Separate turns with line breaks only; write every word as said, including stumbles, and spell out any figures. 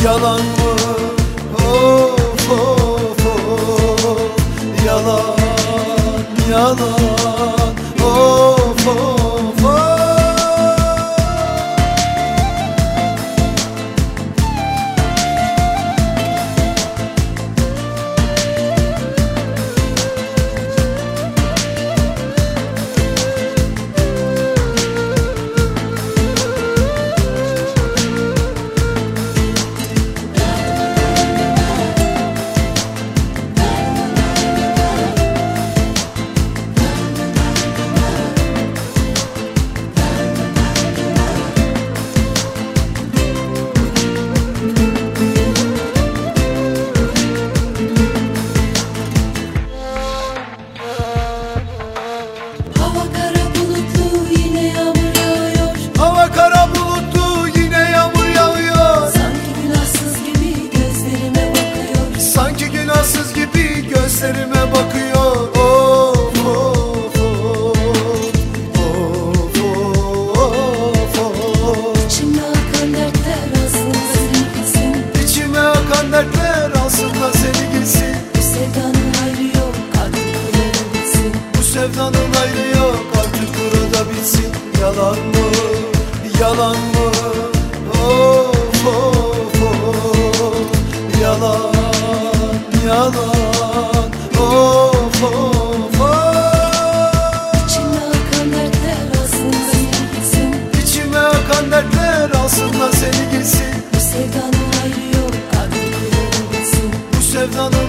Yalan mı? Of of of. Yalan, yalan. Of of of. Gözlerime bakıyor. Of of of. Of of of.
İçime akan dertler aslında seni gitsin.
İçime akan dertler aslında seni gitsin.
Bu sevdanın ayrı yok artık burada bitsin.
Bu sevdanın ayrı yok artık burada bitsin. Yalan mı? Yalan mı? Of of of. Yalan, yalan. Of of of.
İçime akan dertler aslında seni gitsin.
İçime akan dertler aslında seni gitsin.
Bu sevdanın ayrı yok artık burada bitsin.
Bu sevdanın